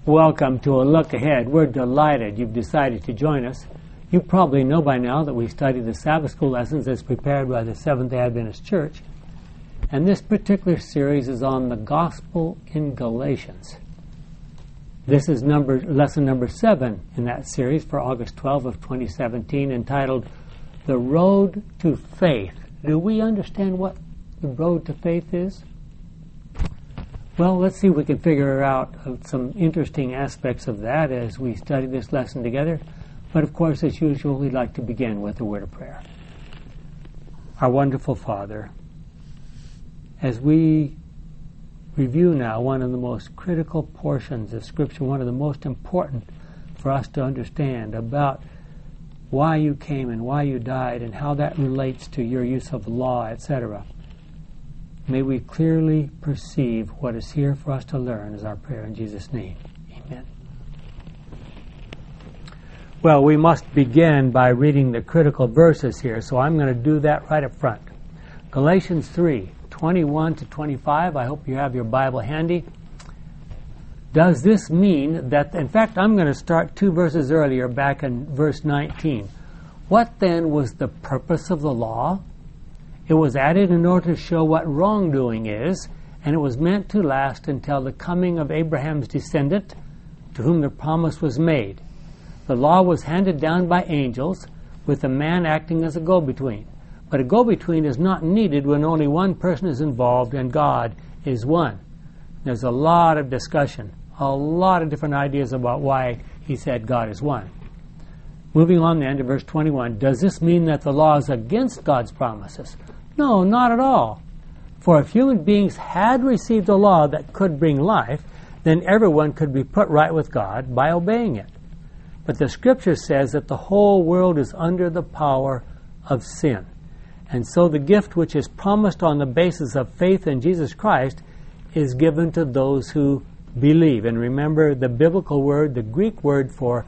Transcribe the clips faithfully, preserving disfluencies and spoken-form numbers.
Welcome to a look ahead. We're delighted you've decided to join us. You probably know by now that we study the Sabbath School lessons as prepared by the Seventh-day Adventist Church. And this particular series is on the Gospel in Galatians. This is number, lesson number seven in that series for August twelfth of twenty seventeen, entitled The Road to Faith. Do we understand what the road to faith is? Well, let's see if we can figure out some interesting aspects of that as we study this lesson together. But of course, as usual, we'd like to begin with a word of prayer. Our wonderful Father, as we review now one of the most critical portions of Scripture, one of the most important for us to understand about why you came and why you died and how that relates to your use of law, et cetera, may we clearly perceive what is here for us to learn, is our prayer in Jesus' name. Amen. Well, we must begin by reading the critical verses here, so I'm going to do that right up front. Galatians three, twenty-one to twenty-five. I hope you have your Bible handy. Does this mean that, in fact, I'm going to start two verses earlier, back in verse nineteen. What then was the purpose of the law? It was added in order to show what wrongdoing is, and it was meant to last until the coming of Abraham's descendant, to whom the promise was made. The law was handed down by angels, with a man acting as a go-between. But a go-between is not needed when only one person is involved and God is one. There's a lot of discussion, a lot of different ideas about why he said God is one. Moving on then to verse twenty-one, does this mean that the law is against God's promises? No, not at all. For if human beings had received a law that could bring life, then everyone could be put right with God by obeying it. But the Scripture says that the whole world is under the power of sin. And so the gift which is promised on the basis of faith in Jesus Christ is given to those who believe. And remember, the biblical word, the Greek word for,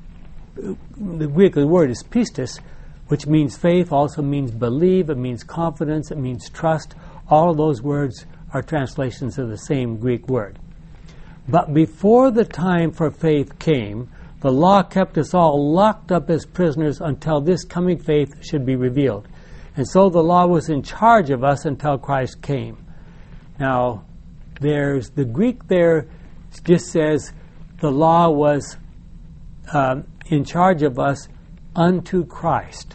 the Greek word is pistis, which means faith, also means believe, it means confidence, it means trust. All of those words are translations of the same Greek word. But before the time for faith came, the law kept us all locked up as prisoners until this coming faith should be revealed. And so the law was in charge of us until Christ came. Now, there's the Greek there just says the law was um, in charge of us unto Christ.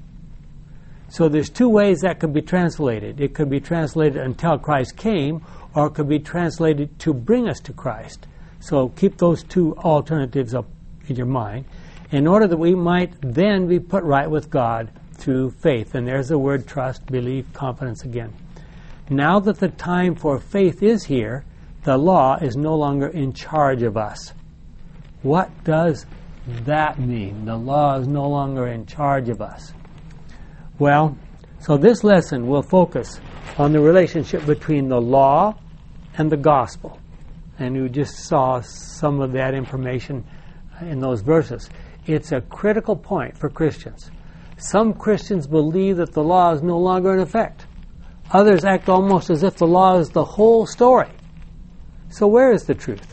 So there's two ways that could be translated. It could be translated until Christ came, or it could be translated to bring us to Christ. So keep those two alternatives up in your mind, in order that we might then be put right with God through faith. And there's the word trust, belief, confidence again. Now that the time for faith is here, the law is no longer in charge of us. What does that mean? The law is no longer in charge of us. Well, so this lesson will focus on the relationship between the law and the gospel. And you just saw some of that information in those verses. It's a critical point for Christians. Some Christians believe that the law is no longer in effect. Others act almost as if the law is the whole story. So where is the truth?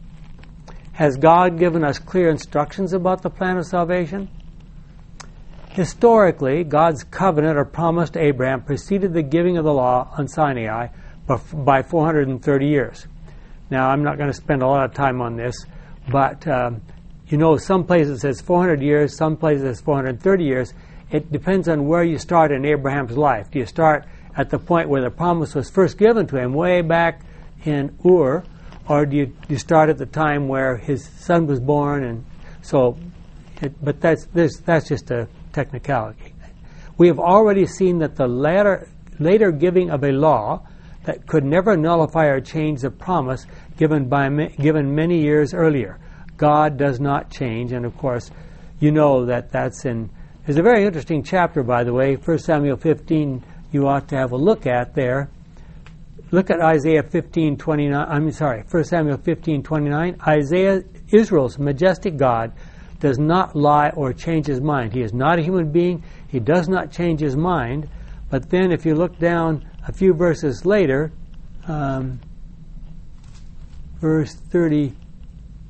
Has God given us clear instructions about the plan of salvation? Historically, God's covenant or promise to Abraham preceded the giving of the law on Sinai by four hundred thirty years. Now, I'm not going to spend a lot of time on this, but um, you know, some places it says four hundred years, some places it says four hundred thirty years. It depends on where you start in Abraham's life. Do you start at the point where the promise was first given to him, way back in Ur, or do you, do you start at the time where his son was born? And so, it, but that's this, that's just a technicality. We have already seen that the later, later giving of a law that could never nullify or change the promise given by given many years earlier. God does not change, and of course, you know that that's in. There's a very interesting chapter, by the way, First Samuel fifteen. You ought to have a look at there. Look at Isaiah fifteen twenty-nine. I'm sorry, First Samuel fifteen twenty-nine. Isaiah, Israel's majestic God, does not lie or change his mind. He is not a human being. He does not change his mind. But then if you look down a few verses later, um, verse thirty,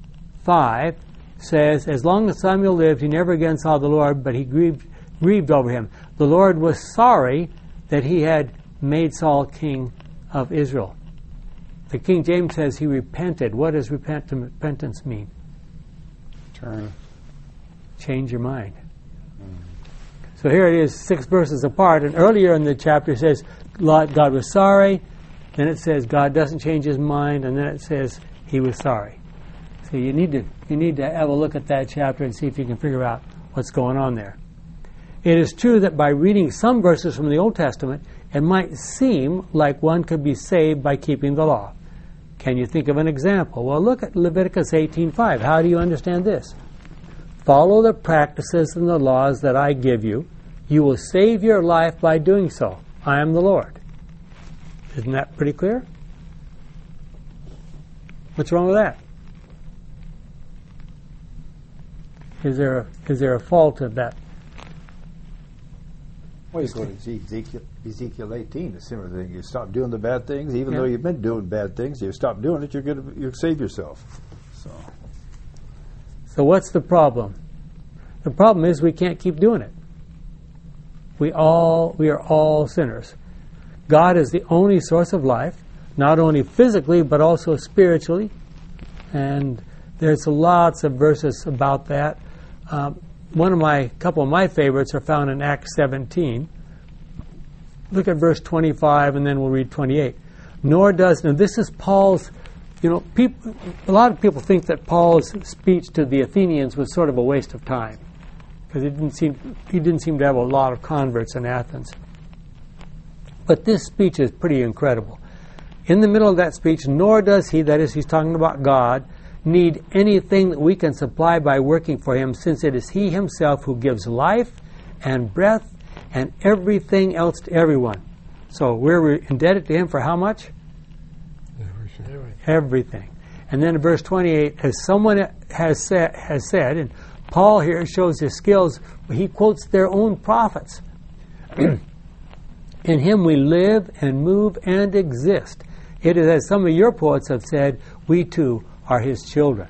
five says, as long as Samuel lived, he never again saw the Lord, but he grieved, grieved over him. The Lord was sorry that he had made Saul king of Israel. The King James says he repented. What does repent- repentance mean? Turn. Change your mind. Mm. So here it is, six verses apart, and earlier in the chapter it says God was sorry, then it says God doesn't change his mind, and then it says he was sorry. So you need to you need to have a look at that chapter and see if you can figure out what's going on there. It is true that by reading some verses from the Old Testament, it might seem like one could be saved by keeping the law. Can you think of an example? Well, look at Leviticus eighteen five. How do you understand this? Follow the practices and the laws that I give you. You will save your life by doing so. I am the Lord. Isn't that pretty clear? What's wrong with that? Is there a, is there a fault of that? Well, you go to Ezekiel, Ezekiel eighteen, a similar thing. You stop doing the bad things, even yeah. though you've been doing bad things. You stop doing it, you're going to you save yourself. So, so what's the problem? The problem is we can't keep doing it. We all we are all sinners. God is the only source of life, not only physically but also spiritually, and there's lots of verses about that. Um, One of my, couple of my favorites are found in Acts seventeen. Look at verse twenty-five, and then we'll read twenty-eight. Nor does, now this is Paul's, you know, people, a lot of people think that Paul's speech to the Athenians was sort of a waste of time, because it didn't seem, he didn't seem to have a lot of converts in Athens. But this speech is pretty incredible. In the middle of that speech, nor does he, that is, he's talking about God, need anything that we can supply by working for him, since it is he himself who gives life and breath and everything else to everyone. So we're indebted to him for how much? Everything. Everything. And then in verse twenty-eight, as someone has said, has said, and Paul here shows his skills, he quotes their own prophets. In him we live and move and exist. It is as some of your poets have said, we too are his children.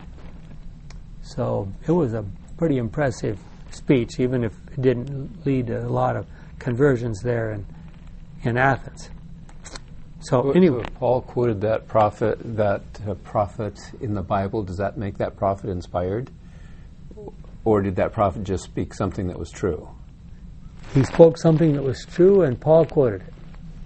So it was a pretty impressive speech, even if it didn't lead to a lot of conversions there in, in Athens. So anyway, so Paul quoted that prophet, that uh, prophet in the Bible. Does that make that prophet inspired, or did that prophet just speak something that was true? He spoke something that was true, and Paul quoted it.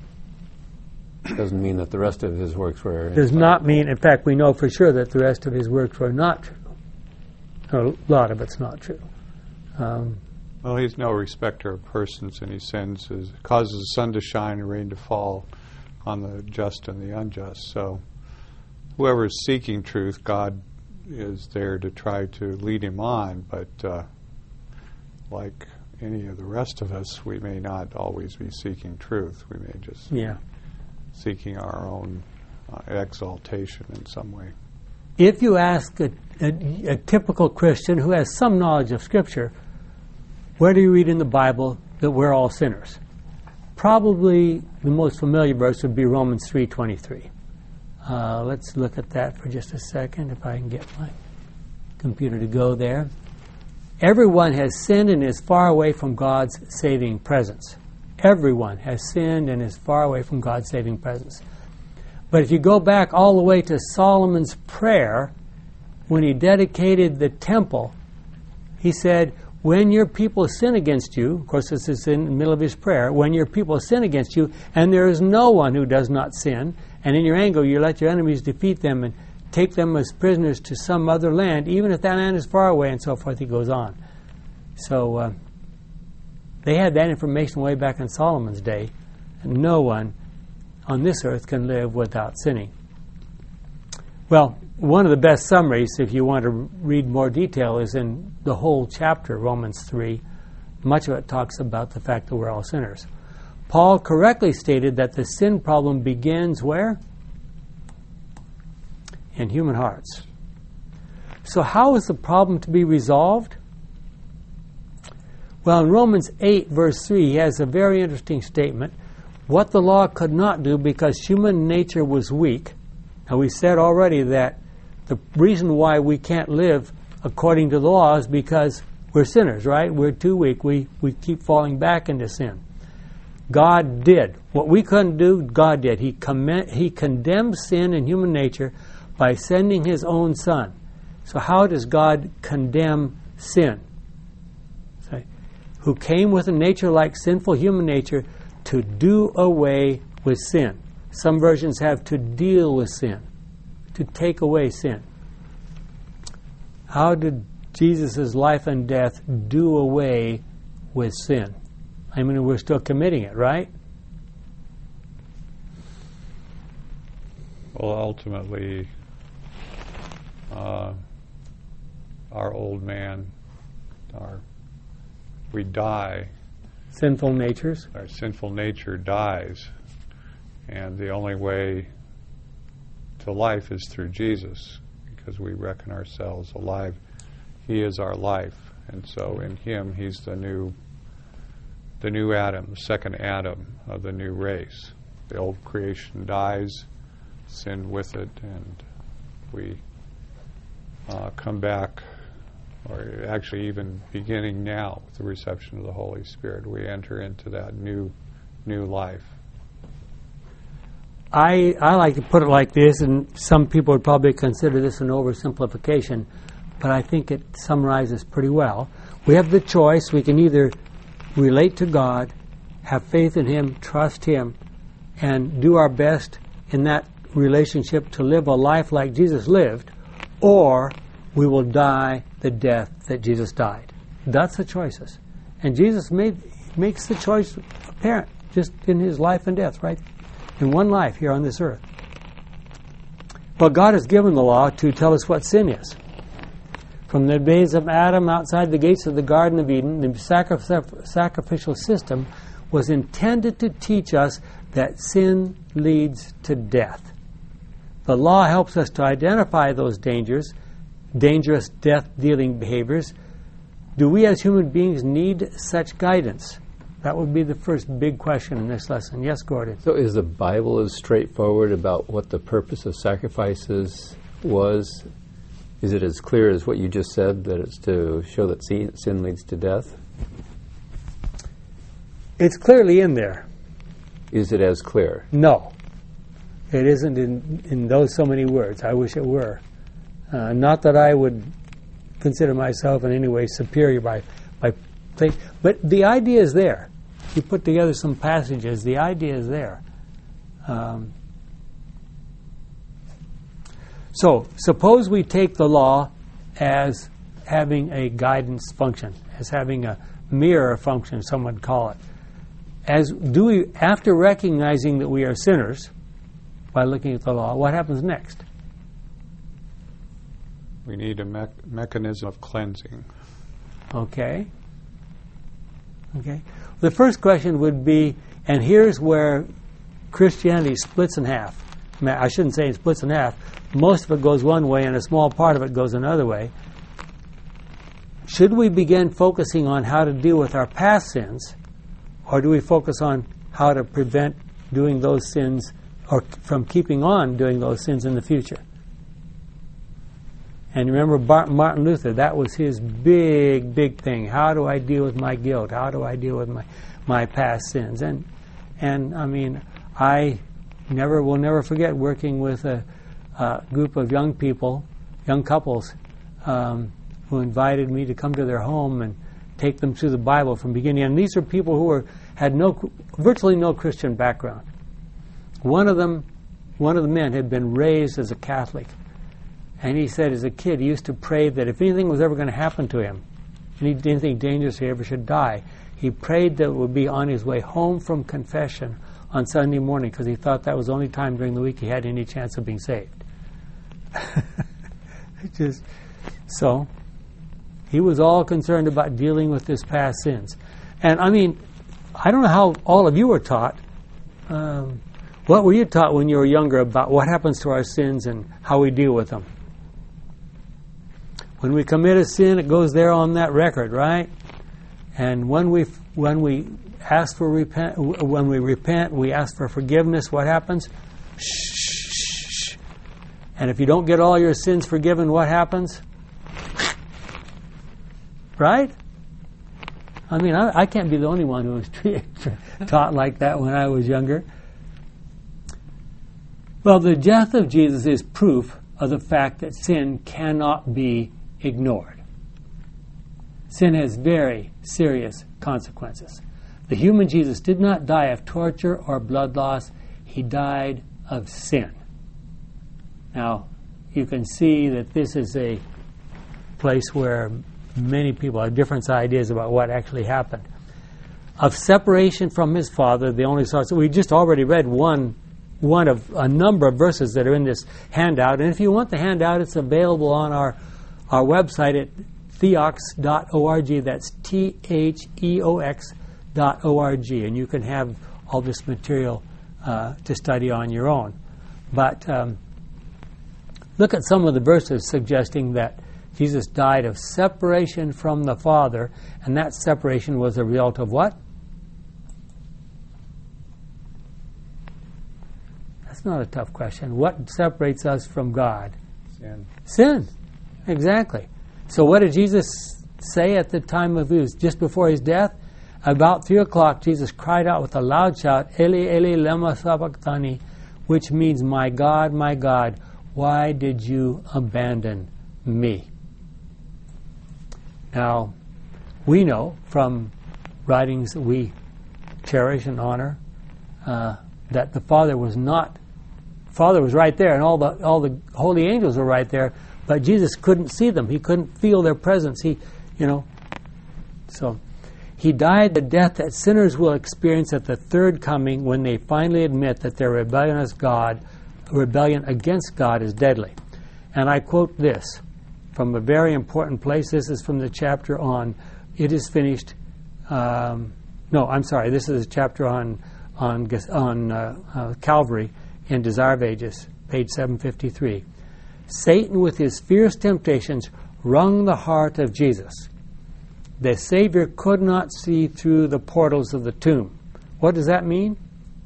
Doesn't mean that the rest of his works were inspired. Does not mean, in fact, we know for sure that the rest of his works were not true. A lot of it's not true. Um, well, he's no respecter of persons, and he sends his, causes the sun to shine and rain to fall on the just and the unjust. So whoever is seeking truth, God is there to try to lead him on, but uh, like any of the rest of us, we may not always be seeking truth. We may just yeah. seeking our own uh, exaltation in some way. If you ask a, a, a typical Christian who has some knowledge of Scripture, where do you read in the Bible that we're all sinners? Probably the most familiar verse would be Romans three twenty-three. Uh, let's look at that for just a second, if I can get my computer to go there. Everyone has sinned and is far away from God's saving presence. Everyone has sinned and is far away from God's saving presence. But if you go back all the way to Solomon's prayer, when he dedicated the temple, he said, when your people sin against you, of course this is in the middle of his prayer, when your people sin against you, and there is no one who does not sin, and in your anger you let your enemies defeat them and take them as prisoners to some other land, even if that land is far away, and so forth, he goes on. So uh, they had that information way back in Solomon's day, and no one on this earth can live without sinning. Well, one of the best summaries, if you want to read more detail, is in the whole chapter, Romans three. Much of it talks about the fact that we're all sinners. Paul correctly stated that the sin problem begins where? In human hearts. So how is the problem to be resolved? Well, in Romans eight, verse three, he has a very interesting statement. What the law could not do because human nature was weak. Now, we said already that The reason why we can't live according to the law is because we're sinners, right? We're too weak. We, we keep falling back into sin. God did. What we couldn't do, God did. He, com- he condemned sin in human nature by sending His own Son. So how does God condemn sin? Sorry. Who came with a nature like sinful human nature to do away with sin. Some versions have to deal with sin, to take away sin. How did Jesus' life and death do away with sin? I mean, we're still committing it, right? Well, ultimately, uh, our old man, our we die. Sinful natures. Our sinful nature dies, and the only way to life is through Jesus, because we reckon ourselves alive. He is our life, and so in Him, He's the new, the new Adam, the second Adam of the new race. The old creation dies, sin with it, and we uh, come back, or actually even beginning now with the reception of the Holy Spirit, we enter into that new, new life. I, I like to put it like this, and some people would probably consider this an oversimplification, but I think it summarizes pretty well. We have the choice. We can either relate to God, have faith in Him, trust Him, and do our best in that relationship to live a life like Jesus lived, or we will die the death that Jesus died. That's the choices. And Jesus made makes the choice apparent just in His life and death, right? In one life here on this earth. Well, God has given the law to tell us what sin is. From the days of Adam outside the gates of the Garden of Eden, the sacrif- sacrificial system was intended to teach us that sin leads to death. The law helps us to identify those dangers, dangerous death-dealing behaviors. Do we as human beings need such guidance? That would be the first big question in this lesson. Yes, Gordon? So is the Bible as straightforward about what the purpose of sacrifices was? Is it as clear as what you just said, that it's to show that sin, sin leads to death? It's clearly in there. Is it as clear? No. It isn't in, in those so many words. I wish it were. Uh, not that I would consider myself in any way superior by, by play, but the idea is there. You put together some passages, the idea is there. Um, so, suppose we take the law as having a guidance function, as having a mirror function, some would call it. As do we, after recognizing that we are sinners by looking at the law, what happens next? We need a me- mechanism of cleansing. Okay. Okay. The first question would be, and here's where Christianity splits in half. I shouldn't say it splits in half. Most of it goes one way and a small part of it goes another way. Should we begin focusing on how to deal with our past sins, or do we focus on how to prevent doing those sins, or from keeping on doing those sins in the future? And remember Martin Luther, that was his big, big thing. How do I deal with my guilt? How do I deal with my, my past sins? And, and I mean, I never will never forget working with a, a group of young people, young couples, um, who invited me to come to their home and take them through the Bible from beginning. And these are people who were, had no, virtually no Christian background. One of them, one of the men had been raised as a Catholic. And he said as a kid, he used to pray that if anything was ever going to happen to him, anything dangerous, he ever should die, he prayed that it would be on his way home from confession on Sunday morning, because he thought that was the only time during the week he had any chance of being saved. Just so, he was all concerned about dealing with his past sins. And I mean, I don't know how all of you were taught. Um, what were you taught when you were younger about what happens to our sins and how we deal with them? When we commit a sin, it goes there on that record, right? And when we when we ask for repent, when we repent, we ask for forgiveness. What happens? Shh, shh, shh. And if you don't get all your sins forgiven, what happens? Right? I mean, I, I can't be the only one who was taught like that when I was younger. Well, the death of Jesus is proof of the fact that sin cannot be ignored. Sin has very serious consequences. The human Jesus did not die of torture or blood loss. He died of sin. Now, you can see that this is a place where many people have different ideas about what actually happened. Of separation from his Father, the only source. We just already read one, one of a number of verses that are in this handout. And if you want the handout, it's available on our, our website at theox dot org. That's T H E O X dot O R G. And you can have all this material uh, to study on your own. But um, look at some of the verses suggesting that Jesus died of separation from the Father, and that separation was a result of what? That's not a tough question. What separates us from God? Sin. Sin. Exactly. So what did Jesus say at the time of his, just before his death? About three o'clock, Jesus cried out with a loud shout, Eli, Eli, lema sabachthani, which means, my God, my God, why did you abandon me? Now, we know from writings that we cherish and honor uh, that the Father was not, Father was right there, and all the all the holy angels were right there, but Jesus couldn't see them. He couldn't feel their presence. He, you know, so he died the death that sinners will experience at the third coming when they finally admit that their rebellion against God, rebellion against God is deadly. And I quote this from a very important place. This is from the chapter on It Is Finished. Um, no, I'm sorry. This is a chapter on on on uh, uh, Calvary in Desire of Ages, page seven fifty-three. Satan, with his fierce temptations, wrung the heart of Jesus. The Savior could not see through the portals of the tomb. What does that mean?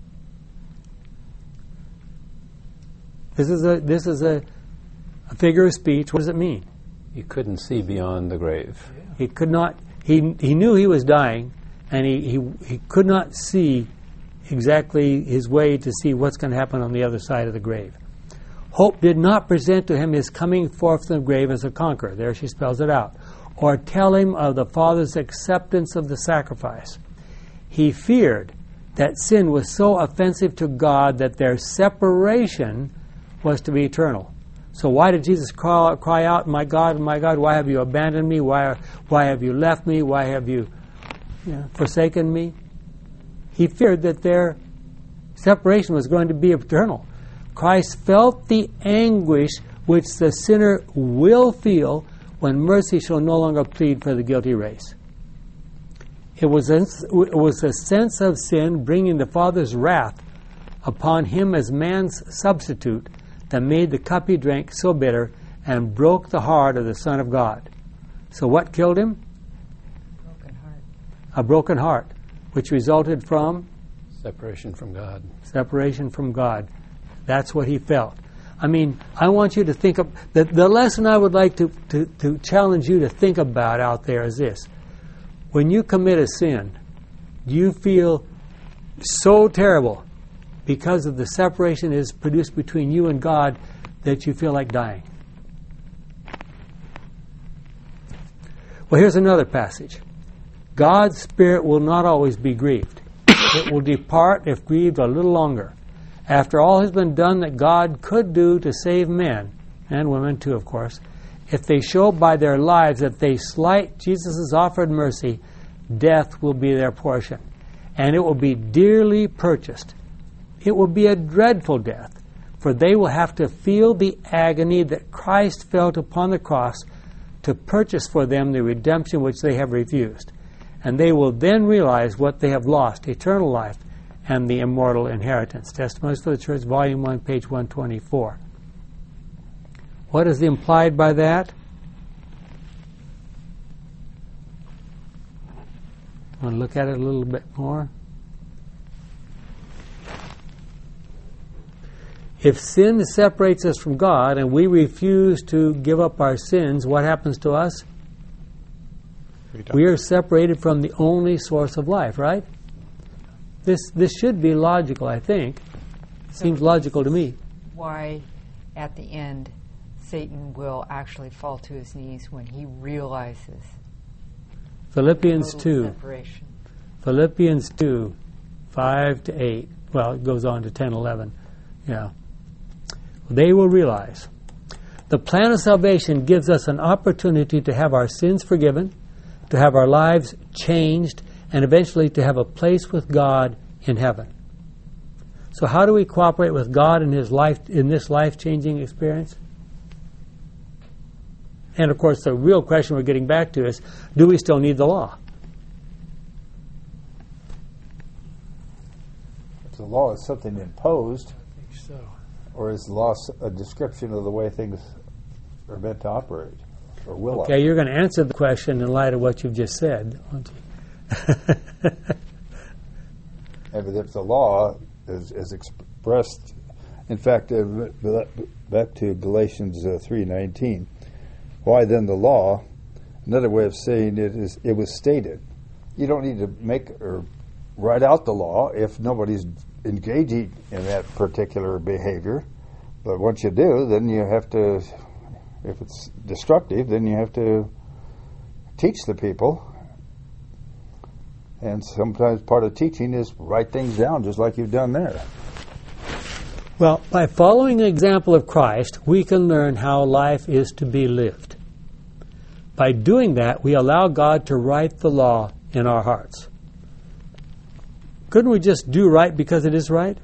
This is a this is a, a figure of speech. What does it mean? You couldn't see beyond the grave. He could not. He he knew he was dying, and he he, he could not see exactly his way to see what's going to happen on the other side of the grave. Hope did not present to him his coming forth from the grave as a conqueror. There she spells it out. Or tell him of the Father's acceptance of the sacrifice. He feared that sin was so offensive to God that their separation was to be eternal. So why did Jesus cry, cry out, my God, my God, why have you abandoned me? Why, why have you left me? Why have you, you know, forsaken me? He feared that their separation was going to be eternal. Christ felt the anguish which the sinner will feel when mercy shall no longer plead for the guilty race. It was a, it was a sense of sin bringing the Father's wrath upon him as man's substitute that made the cup he drank so bitter and broke the heart of the Son of God. So what killed him? Broken heart. A broken heart, which resulted from? Separation from God. Separation from God. That's what he felt. I mean, I want you to think of, the, the lesson I would like to, to, to challenge you to think about out there is this. When you commit a sin, do you feel so terrible because of the separation that is produced between you and God that you feel like dying? Well, here's another passage. God's Spirit will not always be grieved. It will depart if grieved a little longer. After all has been done that God could do to save men, and women too, of course, if they show by their lives that they slight Jesus' offered mercy, death will be their portion. And it will be dearly purchased. It will be a dreadful death, for they will have to feel the agony that Christ felt upon the cross to purchase for them the redemption which they have refused. And they will then realize what they have lost, eternal life, and the immortal inheritance. Testimonies for the Church, Volume one, page one twenty-four. What is implied by that? Want to look at it a little bit more? if sin separates us from God and we refuse to give up our sins, what happens to us? We don't. We are separated from the only source of life, right? This this should be logical, I think. Seems logical to me. Why, at the end, Satan will actually fall to his knees when he realizes Philippians total two. separation. Philippians two, five to eight. Well, it goes on to ten, eleven. Yeah. They will realize. The plan of salvation gives us an opportunity to have our sins forgiven, to have our lives changed, and eventually to have a place with God in heaven. So how do we cooperate with God in his life in this life-changing experience? And of course, the real question we're getting back to is, do we still need the law? If the law is something imposed, I think so. or is the law s- a description of the way things are meant to operate, or will Okay, operate? you're going to answer the question in light of what you've just said, aren't you? And if the law is, is expressed, in fact, uh, b- back to Galatians uh, three nineteen, why then the law? Another way of saying it is, it was stated. You don't need to make or write out the law if nobody's engaging in that particular behavior. But once you do, then you have to, if it's destructive, then you have to teach the people. And sometimes part of teaching is write things down, just like you've done there. Well, by following the example of Christ, we can learn how life is to be lived. By doing that, we allow God to write the law in our hearts. Couldn't we just do right because it is right?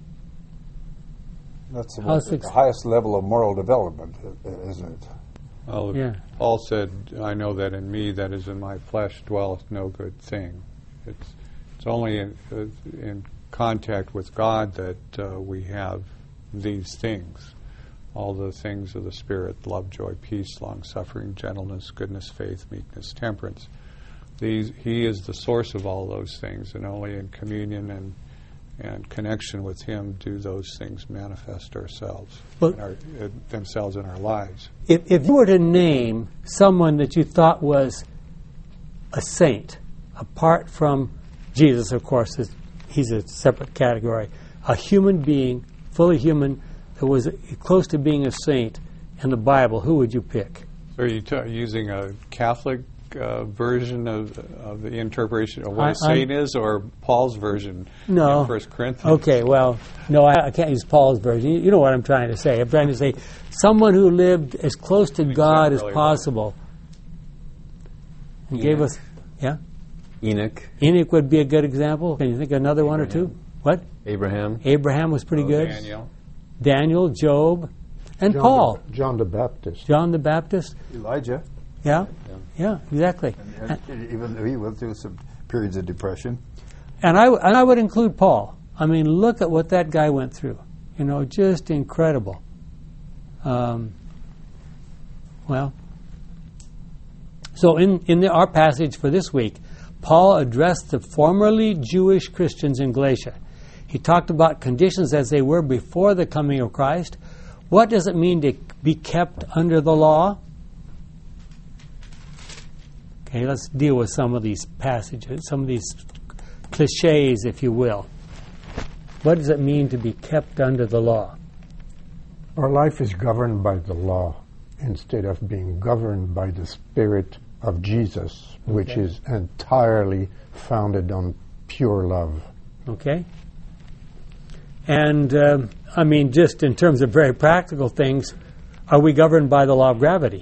That's the, How's the it- highest level of moral development, uh, isn't it? Well, Yeah. Paul said, I know that in me, that is in my flesh, dwelleth no good thing. It's it's only in, uh, in contact with God that uh, we have these things. All the things of the Spirit, love, joy, peace, long-suffering, gentleness, goodness, faith, meekness, temperance. These, he is the source of all those things, and only in communion and and connection with him do those things manifest ourselves, Well- in our, uh, themselves in our lives. If, if you were to name someone that you thought was a saint, apart from Jesus, of course, is, he's a separate category, a human being, fully human, that was close to being a saint in the Bible, who would you pick? So are you t- using a Catholic uh, version of, of the interpretation of what I- a saint is, or Paul's version No. in First Corinthians? Okay, well, no, I, I can't use Paul's version. You, you know what I'm trying to say. I'm trying to say someone who lived as close to God as really possible and gave us, yeah? Enoch, Enoch would be a good example. Can you think of another one or two? What? Abraham. Abraham was pretty Oh, good. Daniel. Daniel, Job, and John Paul. the, John the Baptist. John the Baptist. Elijah, Yeah, yeah, exactly. and, and even though he went through some periods of depression. And I, and I would include Paul. I mean, look at what that guy went through. You know, just incredible. Um, well, so in, in the, our passage for this week, Paul addressed the formerly Jewish Christians in Galatia. He talked about conditions as they were before the coming of Christ. What does it mean to be kept under the law? Okay, let's deal with some of these passages, some of these cliches, if you will. What does it mean to be kept under the law? Our life is governed by the law instead of being governed by the Spirit of Jesus, which Okay. is entirely founded on pure love. Okay? And, um, I mean, just in terms of very practical things, are we governed by the law of gravity?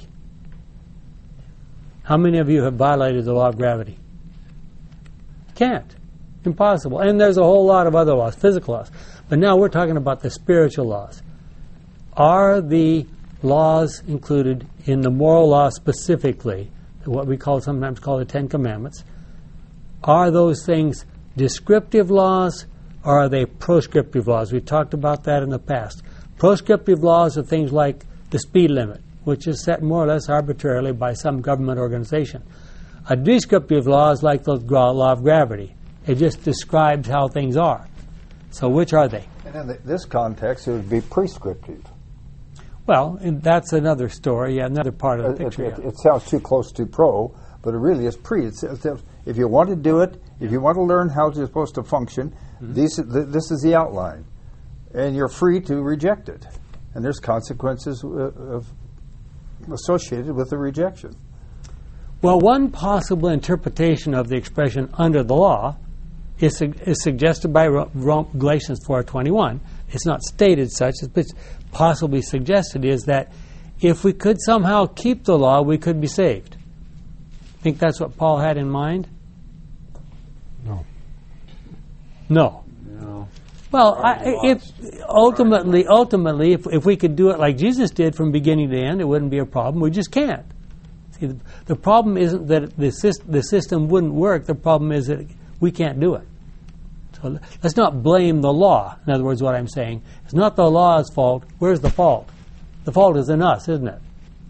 How many of you have violated the law of gravity? Can't. Impossible. And there's a whole lot of other laws, physical laws. But now we're talking about the spiritual laws. Are the laws included in the moral law specifically, what we call sometimes call the Ten Commandments, are those things descriptive laws or are they proscriptive laws? We've talked about that in the past. Proscriptive laws are things like the speed limit, which is set more or less arbitrarily by some government organization. A descriptive law is like the law of gravity. It just describes how things are. So which are they? In the, this context, it would be prescriptive. Well, and that's another story, yeah, another part of the It, picture. it, yeah. it sounds too close to pro, but it really is pre. It's, it's, if you want to do it, if you want to learn how you're supposed to function, Mm-hmm. these, th- this is the outline. And you're free to reject it. And there's consequences uh, of associated with the rejection. Well, one possible interpretation of the expression under the law is, su- is suggested by Ro- Ro- Galatians four twenty-one. It's not stated such, but it's possibly suggested is that if we could somehow keep the law, we could be saved. Think that's what Paul had in mind? No. No. No. Well, I, Already if ultimately, ultimately, if, if we could do it like Jesus did from beginning to end, it wouldn't be a problem. We just can't. See, the, the problem isn't that the, syst- the system wouldn't work. The problem is that we can't do it. So let's not blame the law. In other words, what I'm saying, it's not the law's fault. Where's the fault? The fault is in us, isn't it?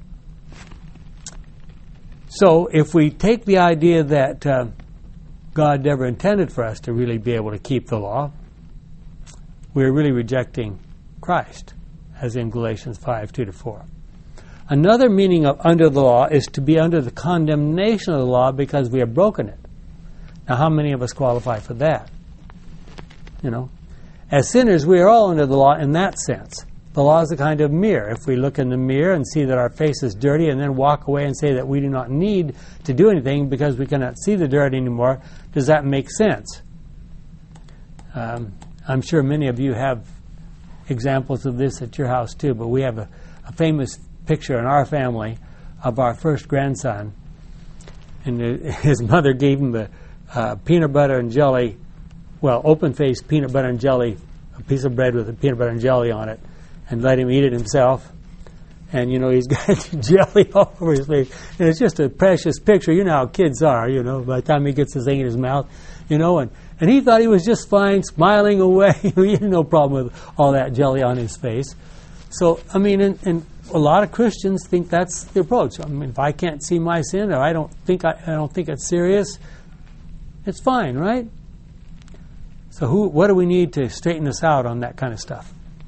So if we take the idea that uh, God never intended for us to really be able to keep the law, we're really rejecting Christ, as in Galatians five, two to four. Another meaning of under the law is to be under the condemnation of the law because we have broken it. Now, how many of us qualify for that? You know, as sinners, we are all under the law in that sense. The law is a kind of mirror. If we look in the mirror and see that our face is dirty and then walk away and say that we do not need to do anything because we cannot see the dirt anymore, does that make sense? Um, I'm sure many of you have examples of this at your house too, but we have a, a famous picture in our family of our first grandson. And uh, his mother gave him the uh, peanut butter and jelly, well, open-faced peanut butter and jelly, a piece of bread with a peanut butter and jelly on it, and let him eat it himself. And, you know, he's got jelly all over his face. And it's just a precious picture. You know how kids are, you know, by the time he gets the thing in his mouth, you know, and, and he thought he was just fine, smiling away. He had no problem with all that jelly on his face. So, I mean, and, and a lot of Christians think that's the approach. I mean, if I can't see my sin or I don't think I, I don't think it's serious, it's fine, right? So who, what do we need to straighten us out on that kind of stuff?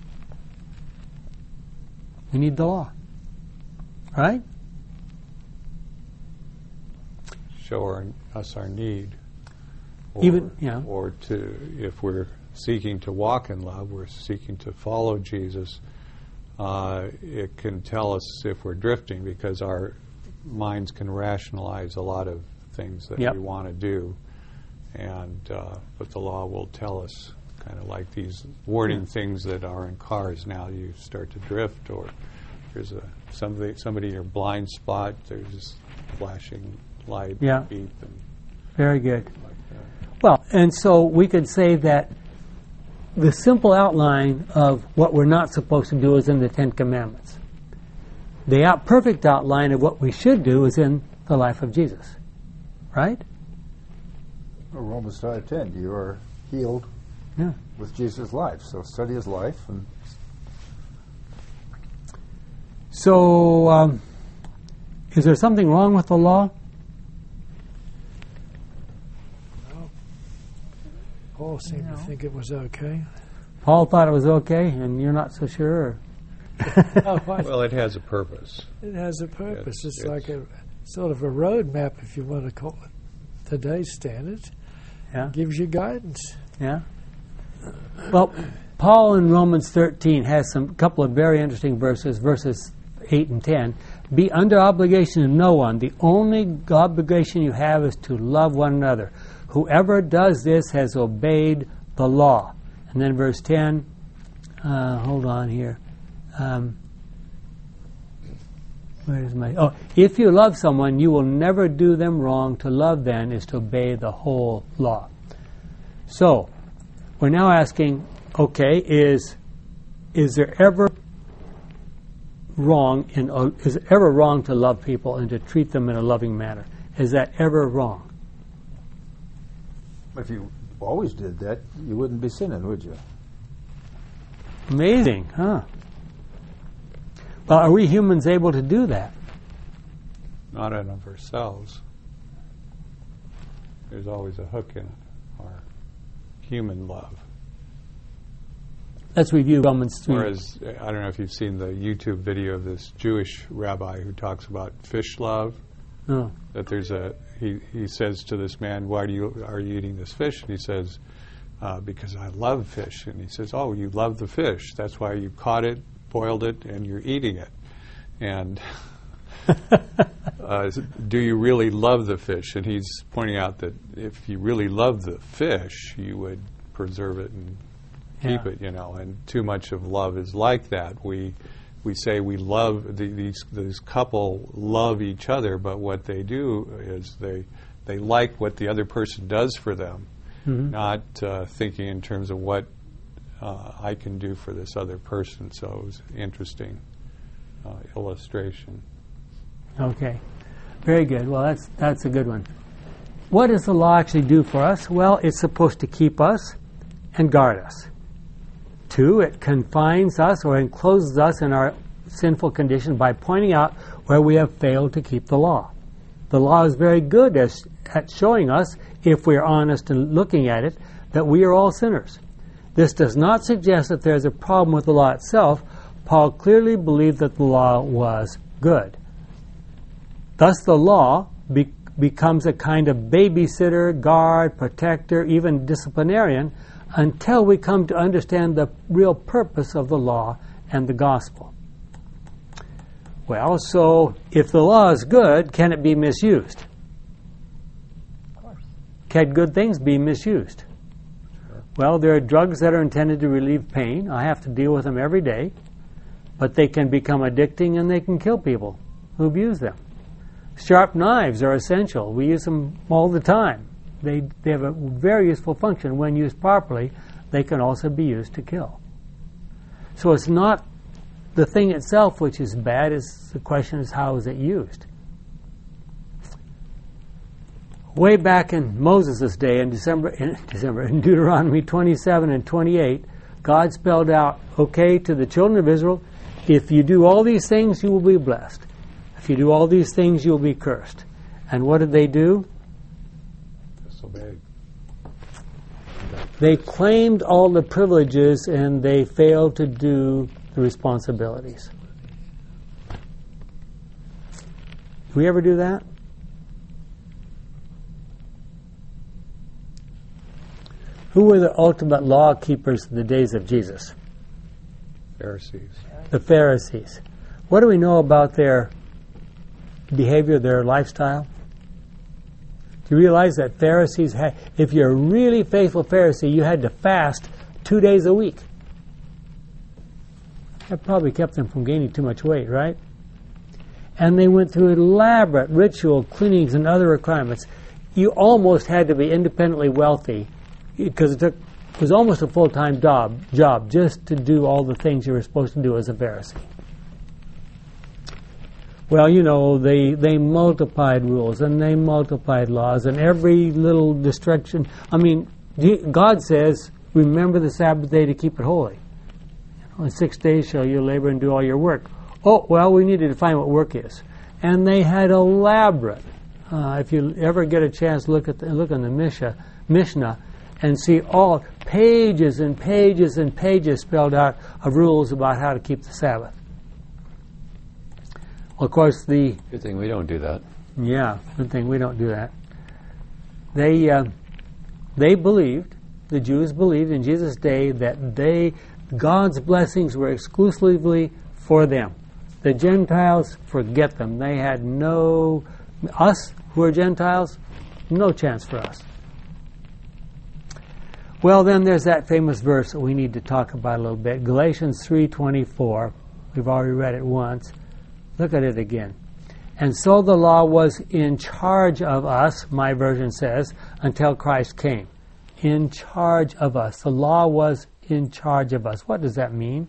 We need the law, right? Show our, us our need. Or, Even, yeah. Or to, if we're seeking to walk in love, we're seeking to follow Jesus, uh, it can tell us if we're drifting because our minds can rationalize a lot of things that Yep. we want to do. And uh, but the law will tell us, kind of like these warning things that are in cars. Now you start to drift, or there's a somebody somebody in your blind spot. There's this flashing light, Yeah. beep, and Very good. like that. Well, and so we could say that the simple outline of what we're not supposed to do is in the Ten Commandments. The out, perfect outline of what we should do is in the life of Jesus, right? Well, Romans five ten, you are healed Yeah. with Jesus' life. So study his life. And So, um, is there something wrong with the law? Paul seemed to think it was okay. Paul thought it was okay, and you're not so sure. Oh, I- Well, it has a purpose. it has a purpose. It's- It's, like a sort of a roadmap, if you want to call it today's standards. Yeah. It gives you guidance. Yeah. Well, Paul in Romans thirteen has some couple of very interesting verses, verses eight and ten. Be under obligation to no one. The only obligation you have is to love one another. Whoever does this has obeyed the law. And then verse ten, uh, hold on here. Um, where is my... Oh, if you love someone, you will never do them wrong. To love, then, is to obey the whole law. So, we're now asking, okay, is is there ever wrong in uh, is it ever wrong to love people and to treat them in a loving manner? Is that ever wrong? if you always did that, you wouldn't be sinning, would you? Amazing, huh? Well, are we humans able to do that? Not in of ourselves. There's always a hook in it, our human love. let's review Romans three. Whereas, I don't know if you've seen the YouTube video of this Jewish rabbi who talks about fish love. Oh. That there's a he, he says to this man, "Why do you are you eating this fish?" And he says, uh, "Because I love fish." And he says, "Oh, you love the fish. That's why you caught it, boiled it, and you're eating it." And uh, do you really love the fish? And he's pointing out that if you really love the fish, you would preserve it and keep Yeah. it, you know. And too much of love is like that. We we say we love the, these these couple love each other, but what they do is they they like what the other person does for them, Mm-hmm. not uh, thinking in terms of what uh, I can do for this other person. So it was interesting uh, illustration. Okay, very good. Well, that's that's a good one. What does the law actually do for us? Well, it's supposed to keep us and guard us. Two, it confines us or encloses us in our sinful condition by pointing out where we have failed to keep the law. The law is very good as, at showing us, if we are honest in looking at it, that we are all sinners. This does not suggest that there is a problem with the law itself. Paul clearly believed that the law was good. Thus, the law be- becomes a kind of babysitter, guard, protector, even disciplinarian, until we come to understand the real purpose of the law and the gospel. Well, so if the law is good, can it be misused? Of course. Can good things be misused? Well, there are drugs that are intended to relieve pain. I have to deal with them every day. But they can become addicting and they can kill people who abuse them. Sharp knives are essential. We use them all the time. They, they have a very useful function. When used properly, they can also be used to kill. So it's not the thing itself which is bad. Is the question is how is it used? Way back in Moses' day, in December, in December, in Deuteronomy twenty-seven and twenty-eight, God spelled out, okay, to the children of Israel, if you do all these things, you will be blessed. If you do all these things, you will be cursed. And what did they do? Disobeyed. They claimed all the privileges and they failed to do the responsibilities. Do we ever do that? Who were the ultimate law keepers in the days of Jesus? Pharisees. The Pharisees. What do we know about their behavior, their lifestyle? Do you realize that Pharisees had, if you're a really faithful Pharisee, you had to fast two days a week? That probably kept them from gaining too much weight, right? And they went through elaborate ritual cleanings and other requirements. You almost had to be independently wealthy because it took it was almost a full-time job, job just to do all the things you were supposed to do as a Pharisee. Well, you know, they, they multiplied rules and they multiplied laws and every little distraction. I mean, God says, remember the Sabbath day to keep it holy. You know, in six days shall you labor and do all your work. Oh, well, we need to define what work is. And they had elaborate, uh, if you ever get a chance, look at the, look in the Mishnah, Mishnah and see all pages and pages and pages spelled out of rules about how to keep the Sabbath. Well, of course, the... Good thing we don't do that. Yeah, good thing we don't do that. They uh, they believed, the Jews believed in Jesus' day that they God's blessings were exclusively for them. The Gentiles, forget them. They had no... Us, who are Gentiles, no chance for us. Well, then there's that famous verse that we need to talk about a little bit. Galatians three twenty-four. We've already read it once. Look at it again. And so the law was in charge of us, my version says, until Christ came. In charge of us. The law was in charge of us. What does that mean?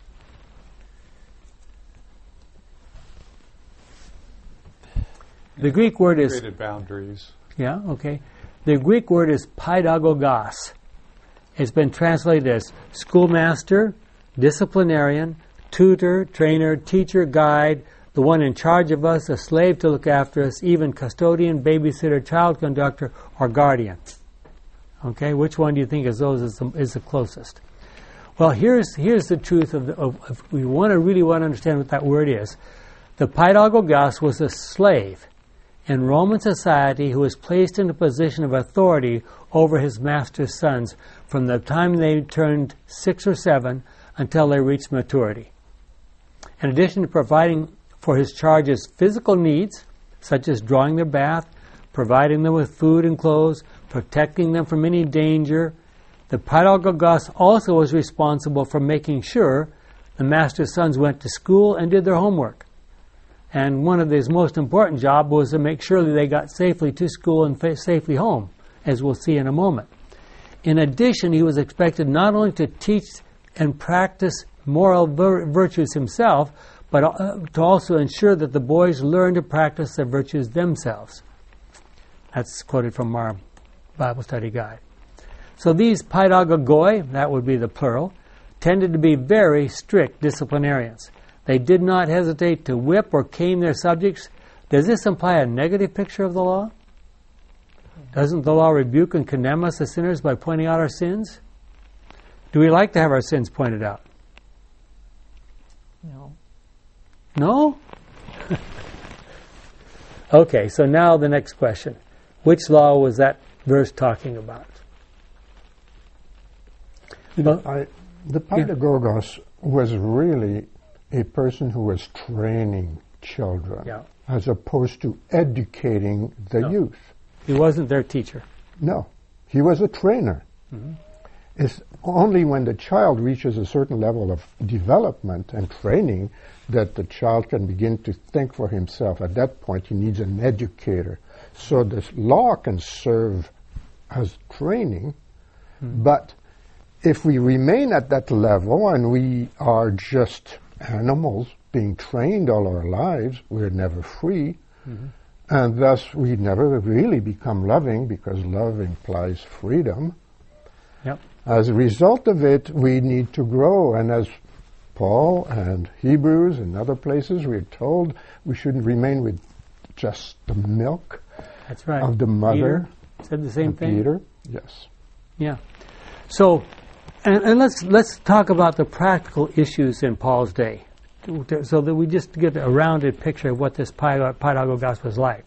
The Greek word is... Created boundaries. Yeah, okay. The Greek word is paidagogos. It's been translated as schoolmaster, disciplinarian, tutor, trainer, teacher, guide, the one in charge of us, a slave to look after us, even custodian, babysitter, child conductor, or guardian. Okay, which one do you think is those is the, is the closest? Well, here's here's the truth of, the, of if we want to really want to understand what that word is. The paidagogos was a slave in Roman society who was placed in a position of authority over his master's sons from the time they turned six or seven until they reached maturity. In addition to providing for his charges physical needs, such as drawing their bath, providing them with food and clothes, protecting them from any danger, the paidagogos also was responsible for making sure the master's sons went to school and did their homework. And one of his most important jobs was to make sure that they got safely to school and fa- safely home, as we'll see in a moment. In addition, he was expected not only to teach and practice moral vir- virtues himself, but uh, to also ensure that the boys learn to practice the virtues themselves. That's quoted from our Bible study guide. So these paidagogoi, that would be the plural, tended to be very strict disciplinarians. They did not hesitate to whip or cane their subjects. Does this imply a negative picture of the law? Doesn't the law rebuke and condemn us as sinners by pointing out our sins? Do we like to have our sins pointed out? No. No? Okay, so now the next question. Which law was that verse talking about? Well, I, the pedagogos yeah. was really a person who was training children yeah. as opposed to educating the no. youth. He wasn't their teacher. No, he was a trainer. Mm-hmm. It's only when the child reaches a certain level of development and training that the child can begin to think for himself. At that point, he needs an educator. So this law can serve as training, mm-hmm. but if we remain at that level and we are just animals being trained all our lives, we're never free, mm-hmm. and thus we never really become loving because love implies freedom. Yep. As a result of it, we need to grow, and as Paul and Hebrews and other places we're told, we shouldn't remain with just the milk That's right. of the mother. Peter said the same thing. Peter, yes. Yeah. So, and, and let's let's talk about the practical issues in Paul's day, so that we just get a rounded picture of what this paidagogos was like.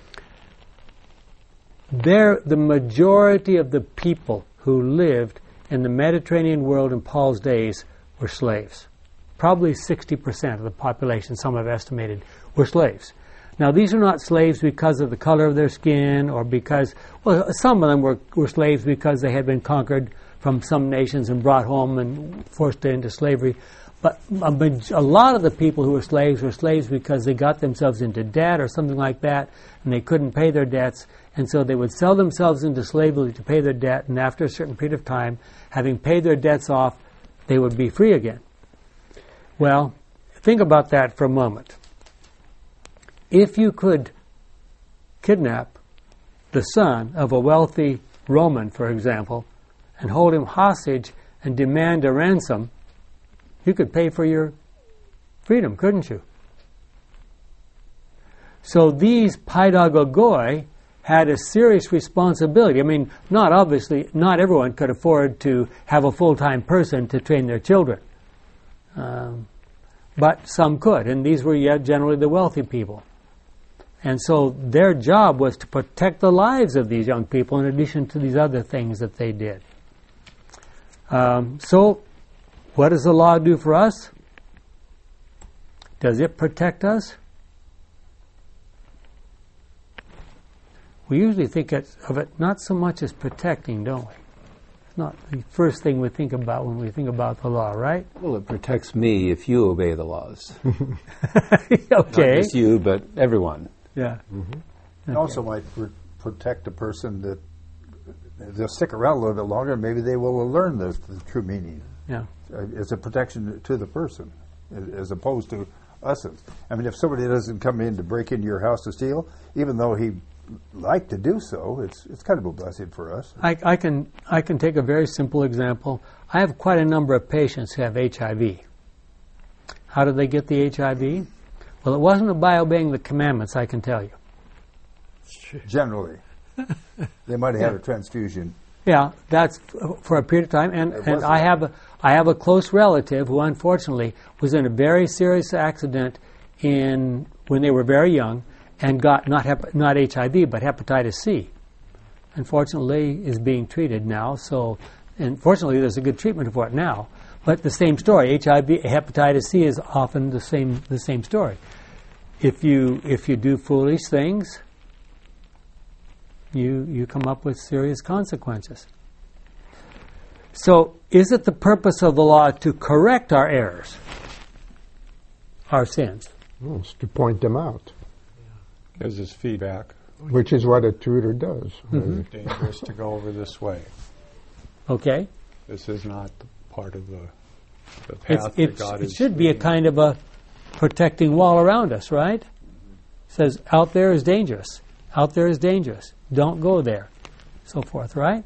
There, the majority of the people who lived in the Mediterranean world in Paul's days were slaves. Probably sixty percent of the population, some have estimated, were slaves. Now, these are not slaves because of the color of their skin or because, well, some of them were, were slaves because they had been conquered from some nations and brought home and forced into slavery. But a, a lot of the people who were slaves were slaves because they got themselves into debt or something like that, and they couldn't pay their debts, and so they would sell themselves into slavery to pay their debt, and after a certain period of time, having paid their debts off, they would be free again. Well, think about that for a moment. If you could kidnap the son of a wealthy Roman, for example, and hold him hostage and demand a ransom, you could pay for your freedom, couldn't you? So these paidagogoi had a serious responsibility. I mean, not obviously, not everyone could afford to have a full-time person to train their children. Um, but some could, and these were yet generally the wealthy people. And so their job was to protect the lives of these young people in addition to these other things that they did. Um, so, what does the law do for us? Does it protect us? We usually think of it not so much as protecting, don't we? It's not the first thing we think about when we think about the law, right? Well, it protects me if you obey the laws. Okay. Not just you, but everyone. Yeah. Mm-hmm. Okay. It also might pr- protect a person that they'll stick around a little bit longer. Maybe they will learn the, the true meaning. Yeah. It's a protection to the person, as opposed to us. I mean, if somebody doesn't come in to break into your house to steal, even though he liked to do so, it's it's kind of a blessing for us. I, I can I can take a very simple example. I have quite a number of patients who have H I V. How did they get the H I V? Well, it wasn't by obeying the commandments, I can tell you. Generally. They might have had a transfusion. Yeah, that's f- for a period of time. And, It and wasn't. I have a, I have a close relative who unfortunately was in a very serious accident in when they were very young and got not hep- not H I V but hepatitis C. Unfortunately, is being treated now. So, and fortunately, there's a good treatment for it now. But the same story, H I V, hepatitis C is often the same the same story. If you if you do foolish things, you you come up with serious consequences. So, is it the purpose of the law to correct our errors, our sins? Well, it's to point them out, Gives us feedback. which is what a tutor does. Mm-hmm. Dangerous to go over this way. Okay, This is not the part of the, the it's, path that it's, God it is. should be a kind of a protecting wall around us, right? It says out there is dangerous. Out there is dangerous. Don't go there, so forth, right?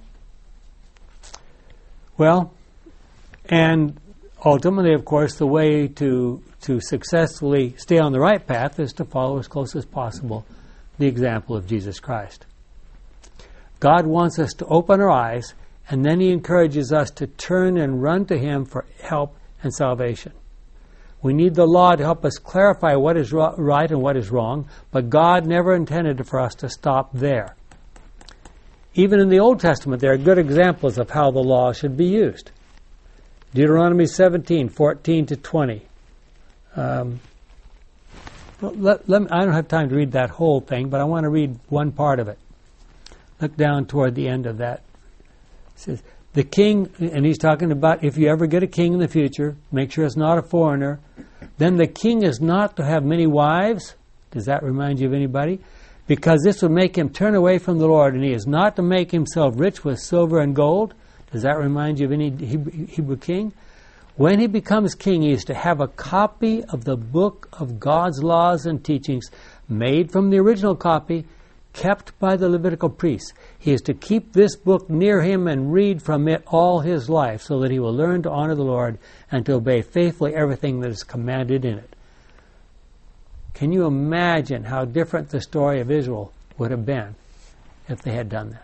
Well, and ultimately, of course, the way to to successfully stay on the right path is to follow as close as possible the example of Jesus Christ. God wants us to open our eyes, and then He encourages us to turn and run to Him for help and salvation. We need the law to help us clarify what is ro- right and what is wrong, but God never intended for us to stop there. Even in the Old Testament, there are good examples of how the law should be used. Deuteronomy seventeen, fourteen to twenty. Um, well, let, let me, I don't have time to read that whole thing, but I want to read one part of it. Look down toward the end of that. It says, the king, and he's talking about if you ever get a king in the future, make sure it's not a foreigner. Then the king is not to have many wives. Does that remind you of anybody? Because this would make him turn away from the Lord, and he is not to make himself rich with silver and gold. Does that remind you of any Hebrew, Hebrew king? When he becomes king, he is to have a copy of the book of God's laws and teachings made from the original copy, kept by the Levitical priests. He is to keep this book near him and read from it all his life, so that he will learn to honor the Lord and to obey faithfully everything that is commanded in it. Can you imagine how different the story of Israel would have been if they had done that?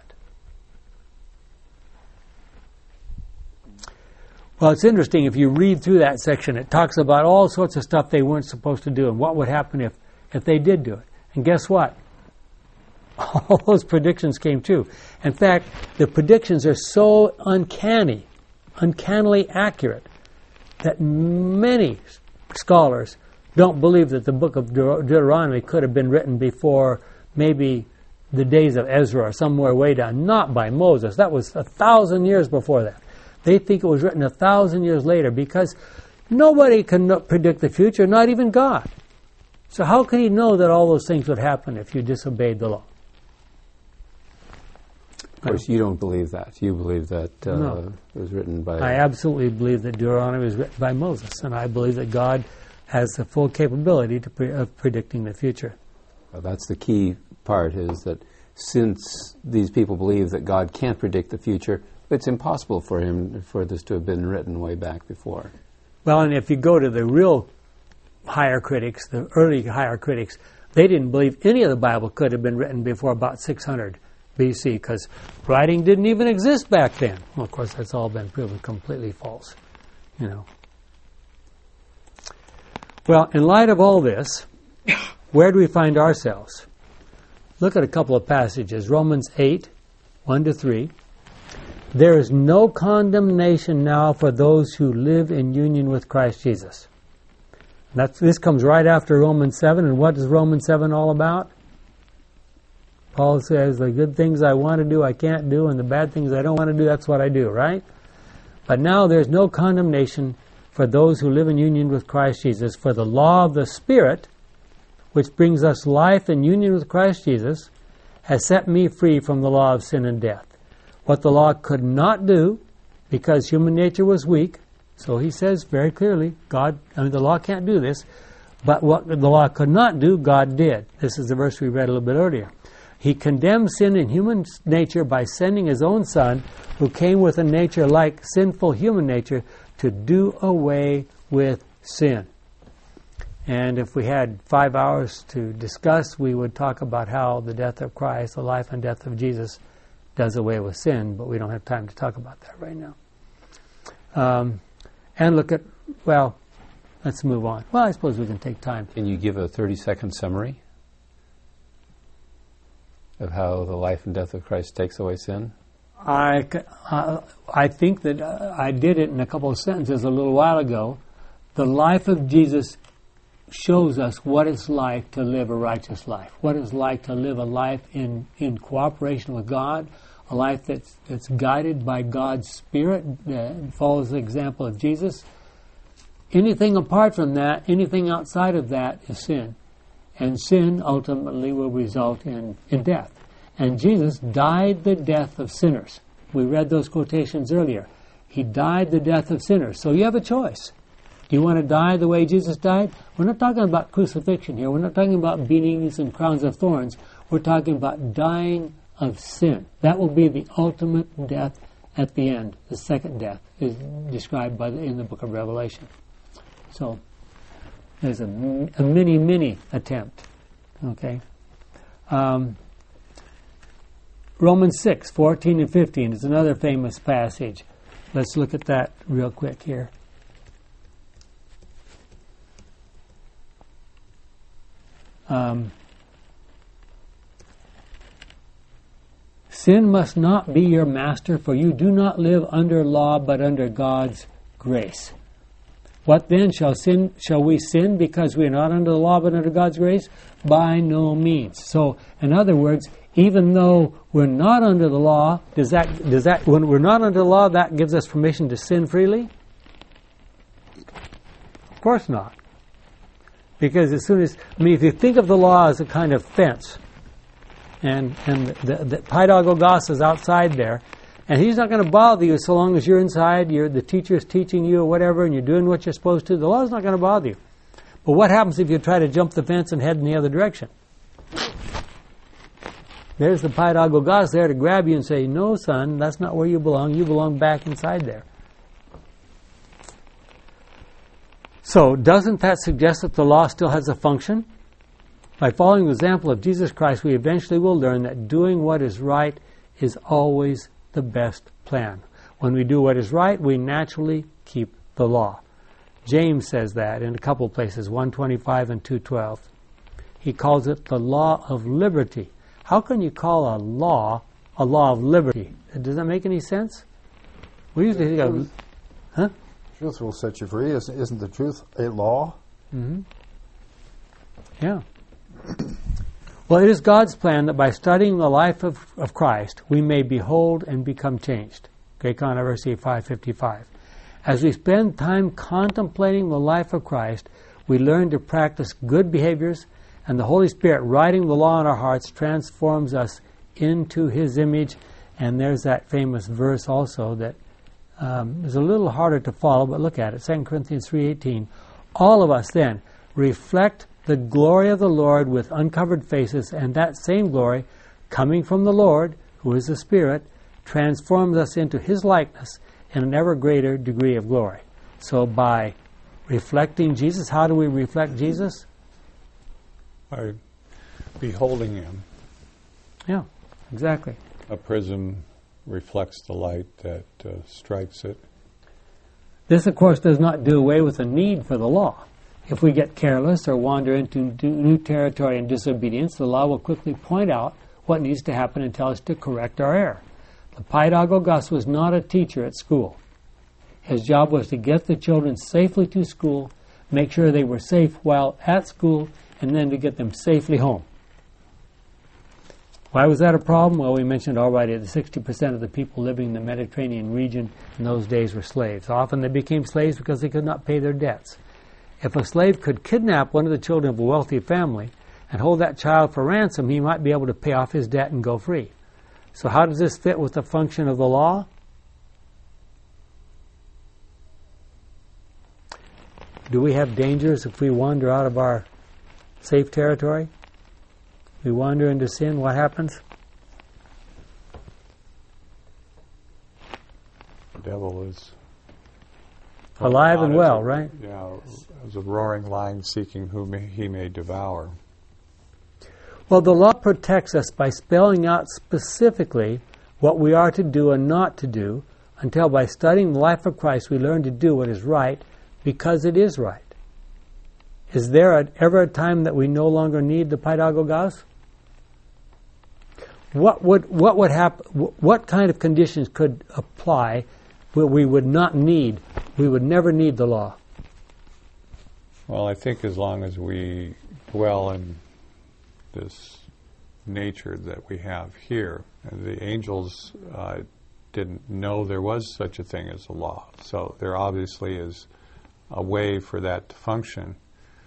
Well, it's interesting. If you read through that section, it talks about all sorts of stuff they weren't supposed to do and what would happen if, if they did do it. And guess what? All those predictions came true. In fact, the predictions are so uncanny, uncannily accurate, that many scholars don't believe that the book of Deut- Deuteronomy could have been written before maybe the days of Ezra or somewhere way down. Not by Moses. That was a thousand years before that. They think it was written a thousand years later because nobody can no- predict the future, not even God. So how could he know that all those things would happen if you disobeyed the law? Of course, you don't believe that. You believe that uh, No. it was written by... I absolutely believe that Deuteronomy was written by Moses, and I believe that God has the full capability to pre- of predicting the future. Well, that's the key part, is that since these people believe that God can't predict the future, it's impossible for him for this to have been written way back before. Well, and if you go to the real higher critics, the early higher critics, they didn't believe any of the Bible could have been written before about six hundred B C because writing didn't even exist back then. Well, of course, that's all been proven completely false, you know. Well, in light of all this, where do we find ourselves? Look at a couple of passages. Romans eight, one to three. There is no condemnation now for those who live in union with Christ Jesus. That's, this comes right after Romans seven, and what is Romans seven all about? Paul says, the good things I want to do, I can't do, and the bad things I don't want to do, that's what I do, right? But now there's no condemnation for those who live in union with Christ Jesus, for the law of the Spirit, which brings us life in union with Christ Jesus, has set me free from the law of sin and death. What the law could not do, because human nature was weak, so he says very clearly, God, I mean, the law can't do this, but what the law could not do, God did. This is the verse we read a little bit earlier. He condemned sin in human nature by sending his own Son, who came with a nature like sinful human nature, to do away with sin. And if we had five hours to discuss, we would talk about how the death of Christ, the life and death of Jesus, does away with sin, but we don't have time to talk about that right now. Um, and look at, well, let's move on. Well, I suppose we can take time. Can you give a thirty-second summary of how the life and death of Christ takes away sin? I, uh, I think that uh, I did it in a couple of sentences a little while ago. The life of Jesus shows us what it's like to live a righteous life, what it's like to live a life in, in cooperation with God, a life that's, that's guided by God's Spirit, uh, follows the example of Jesus. Anything apart from that, anything outside of that is sin. And sin ultimately will result in, in death. And Jesus died the death of sinners. We read those quotations earlier. He died the death of sinners. So you have a choice. Do you want to die the way Jesus died? We're not talking about crucifixion here. We're not talking about beatings and crowns of thorns. We're talking about dying of sin. That will be the ultimate death at the end. The second death is described by the, in the book of Revelation. So there's a, a mini, mini attempt. Okay. Um, Romans six, fourteen and fifteen is another famous passage. Let's look at that real quick here. Um, Sin must not be your master, for you do not live under law, but under God's grace. What then? Shall sin? Shall we sin because we are not under the law, but under God's grace? By no means. So, in other words, even though we're not under the law, does that does that when we're not under the law, that gives us permission to sin freely? Of course not. Because as soon as, I mean, if you think of the law as a kind of fence, and and the, the Pythagoras is outside there, and he's not going to bother you so long as you're inside, you're, the teacher's teaching you or whatever, and you're doing what you're supposed to, the law's not going to bother you. But what happens if you try to jump the fence and head in the other direction? There's the Pythagoras there to grab you and say, no, son, that's not where you belong. You belong back inside there. So, doesn't that suggest that the law still has a function? By following the example of Jesus Christ, we eventually will learn that doing what is right is always the best plan. When we do what is right, we naturally keep the law. James says that in a couple places, one twenty-five and two twelve. He calls it the law of liberty. How can you call a law a law of liberty? Does that make any sense? We usually think of... Huh? Truth will set you free. Isn't, isn't the truth a law? Mm-hmm. Yeah. Well, it is God's plan that by studying the life of, of Christ, we may behold and become changed. Great Controversy five fifty-five. As we spend time contemplating the life of Christ, we learn to practice good behaviors, and the Holy Spirit writing the law in our hearts transforms us into His image. And there's that famous verse also that Um, is a little harder to follow, but look at it. Second Corinthians three eighteen. All of us then reflect the glory of the Lord with uncovered faces, and that same glory, coming from the Lord, who is the Spirit, transforms us into His likeness in an ever greater degree of glory. So by reflecting Jesus, how do we reflect Jesus? By beholding Him. Yeah, exactly. A prism reflects the light that uh, strikes it. This, of course, does not do away with the need for the law. If we get careless or wander into new territory in disobedience, the law will quickly point out what needs to happen and tell us to correct our error. The Pythagoras was not a teacher at school. His job was to get the children safely to school, make sure they were safe while at school, and then to get them safely home. Why was that a problem? Well, we mentioned already that sixty percent of the people living in the Mediterranean region in those days were slaves. Often they became slaves because they could not pay their debts. If a slave could kidnap one of the children of a wealthy family and hold that child for ransom, he might be able to pay off his debt and go free. So how does this fit with the function of the law? Do we have dangers if we wander out of our safe territory? We wander into sin, what happens? The devil is alive and well, right? Yeah, as a roaring lion seeking whom he may devour. Well, the law protects us by spelling out specifically what we are to do and not to do, until by studying the life of Christ we learn to do what is right because it is right. Is there a, ever a time that we no longer need the paidagogos? What would what would happen? What kind of conditions could apply where we would not need, we would never need the law? Well, I think as long as we dwell in this nature that we have here, and the angels uh, didn't know there was such a thing as a law. So there obviously is a way for that to function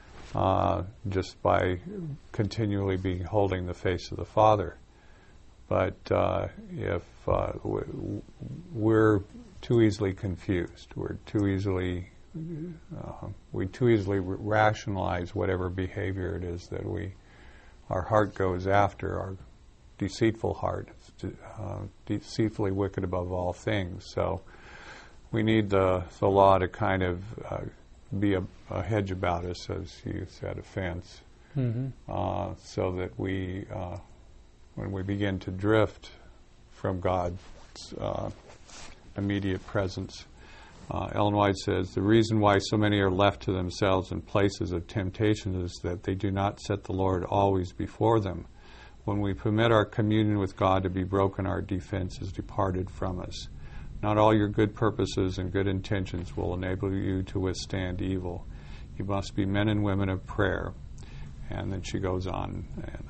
uh, just by continually being holding the face of the Father. But uh, if uh, w- we're too easily confused, we're too easily, uh, we too easily r- rationalize whatever behavior it is that we, our heart goes after, our deceitful heart, uh, deceitfully wicked above all things. So we need the, the law to kind of uh, be a, a hedge about us, as you said, a fence, mm-hmm. uh, so that we, uh, when we begin to drift from God's uh, immediate presence. Uh, Ellen White says, the reason why so many are left to themselves in places of temptation is that they do not set the Lord always before them. When we permit our communion with God to be broken, our defense is departed from us. Not all your good purposes and good intentions will enable you to withstand evil. You must be men and women of prayer. And then she goes on, and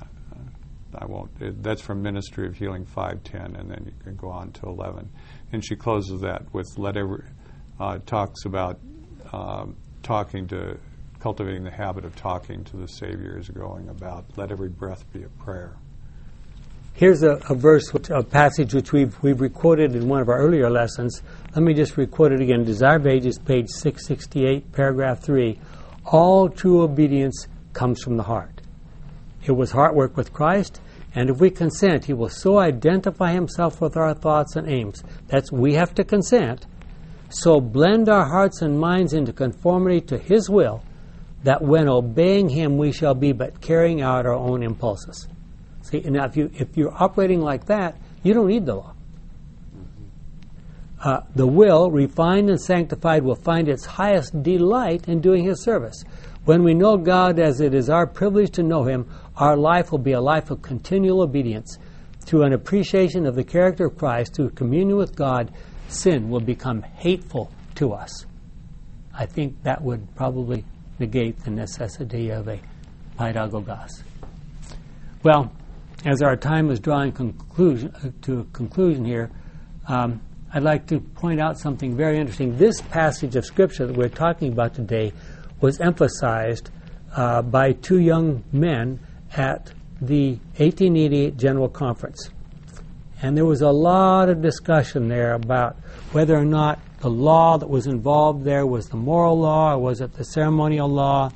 I won't, it, that's from Ministry of Healing five ten, and then you can go on to eleven. And she closes that with, let every, uh, talks about um, talking to, cultivating the habit of talking to the Savior is going about, let every breath be a prayer. Here's a, a verse, which, a passage which we've, we've recorded in one of our earlier lessons. Let me just record it again. Desire of Ages, page six sixty-eight, paragraph three. All true obedience comes from the heart. It was heart work with Christ, and if we consent, He will so identify Himself with our thoughts and aims. That's, we have to consent. So blend our hearts and minds into conformity to His will, that when obeying Him we shall be but carrying out our own impulses. See, now if, you, if you're operating like that, you don't need the law. Uh, the will, refined and sanctified, will find its highest delight in doing His service. When we know God as it is our privilege to know Him, our life will be a life of continual obedience. Through an appreciation of the character of Christ, through communion with God, sin will become hateful to us. I think that would probably negate the necessity of a paidagogos. Well, as our time is drawing conclusion, uh, to a conclusion here, um, I'd like to point out something very interesting. This passage of Scripture that we're talking about today was emphasized uh, by two young men at the eighteen eighty-eight General Conference. And there was a lot of discussion there about whether or not the law that was involved there was the moral law or was it the ceremonial law.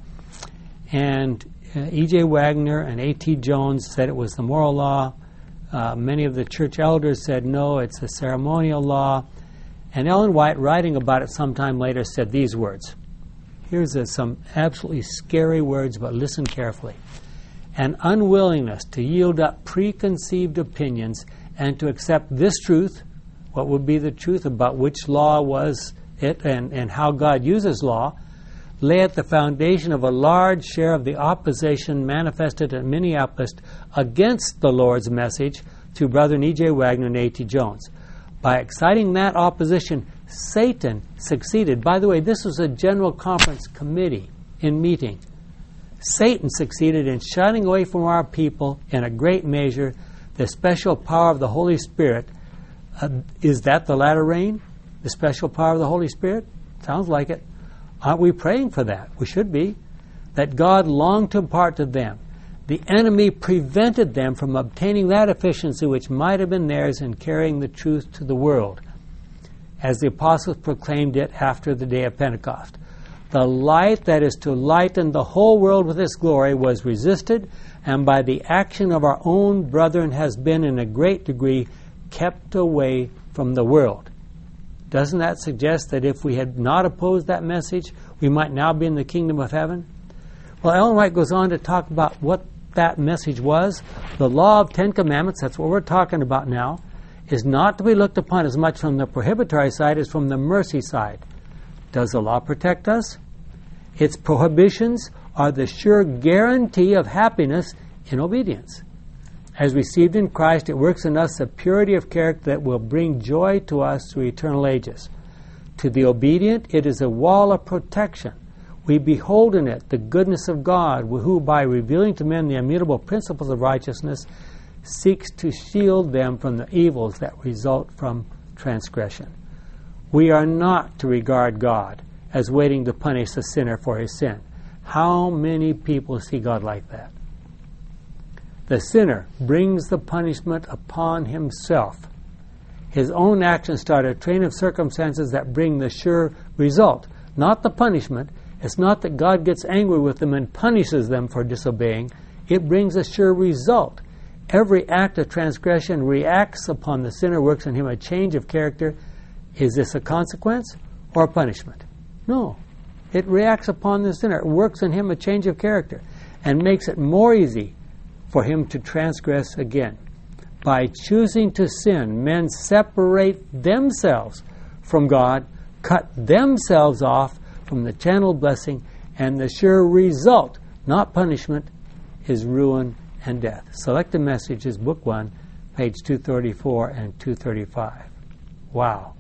And uh, E J Wagner and A T Jones said it was the moral law. Uh, many of the church elders said, no, it's the ceremonial law. And Ellen White, writing about it sometime later, said these words. Here's a, some absolutely scary words, but listen carefully. An unwillingness to yield up preconceived opinions and to accept this truth, what would be the truth about which law was it and, and how God uses law, lay at the foundation of a large share of the opposition manifested in Minneapolis against the Lord's message through Brethren E J Wagner and A T Jones. By exciting that opposition, Satan succeeded. By the way, this was a General Conference committee in meeting. Satan succeeded in shutting away from our people, in a great measure, the special power of the Holy Spirit. Uh, is that the latter rain? The special power of the Holy Spirit? Sounds like it. Aren't we praying for that? We should be. That God longed to impart to them. The enemy prevented them from obtaining that efficiency which might have been theirs in carrying the truth to the world, as the apostles proclaimed it after the day of Pentecost. The light that is to lighten the whole world with its glory was resisted, and by the action of our own brethren has been in a great degree kept away from the world. Doesn't that suggest that if we had not opposed that message, we might now be in the kingdom of heaven? Well, Ellen White goes on to talk about what that message was. The law of Ten Commandments, that's what we're talking about now. is not to be looked upon as much from the prohibitory side as from the mercy side. Does the law protect us? Its prohibitions are the sure guarantee of happiness in obedience. As received in Christ, it works in us a purity of character that will bring joy to us through eternal ages. To the obedient, it is a wall of protection. We behold in it the goodness of God, who, by revealing to men the immutable principles of righteousness, seeks to shield them from the evils that result from transgression. We are not to regard God as waiting to punish the sinner for his sin. How many people see God like that? The sinner brings the punishment upon himself. His own actions start a train of circumstances that bring the sure result, not the punishment. It's not that God gets angry with them and punishes them for disobeying. It brings a sure result. Every act of transgression reacts upon the sinner, works in him a change of character. Is this a consequence or a punishment? No. It reacts upon the sinner. It works in him a change of character and makes it more easy for him to transgress again. By choosing to sin, men separate themselves from God, cut themselves off from the channeled blessing, and the sure result, not punishment, is ruin and death. Selected Messages, Book one, page two thirty-four and two thirty-five. Wow.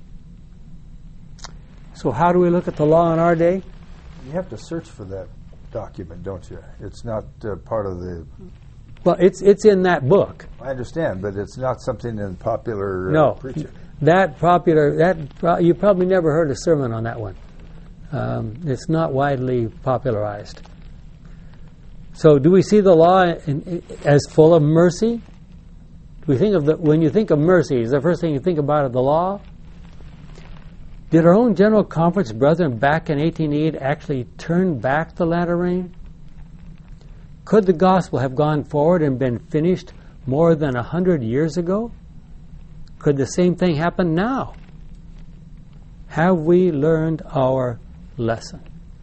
So how do we look at the law in our day? You have to search for that document, don't you? It's not uh, part of the... Well, it's it's in that book. I understand, but it's not something in popular uh, no, preaching. that popular, that pro- you probably never heard a sermon on that one. Um, it's not widely popularized. So do we see the law in, in, as full of mercy? Do we think of the, when you think of mercy, is the first thing you think about of the law? Did our own General Conference brethren back in eighteen eighty actually turn back the latter rain? Could the gospel have gone forward and been finished more than a hundred years ago? Could the same thing happen now? Have we learned our lesson?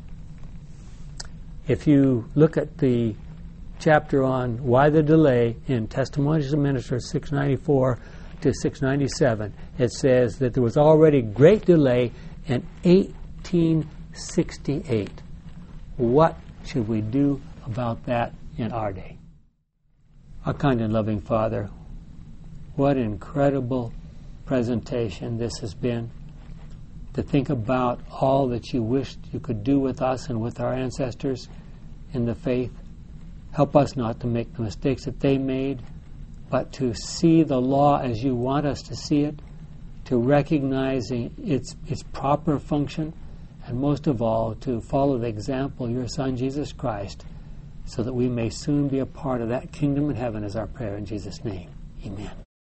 If you look at the chapter on why the delay in Testimonies of Ministers six ninety-four to six ninety-seven, it says that there was already great delay in eighteen sixty-eight. What should we do about that in our day? Our kind and loving Father, what incredible presentation this has been. To think about all that you wished you could do with us and with our ancestors in the faith. Help us not to make the mistakes that they made, but to see the law as you want us to see it, to recognize its its proper function, and most of all, to follow the example of your Son, Jesus Christ, so that we may soon be a part of that kingdom in heaven is our prayer in Jesus' name. Amen.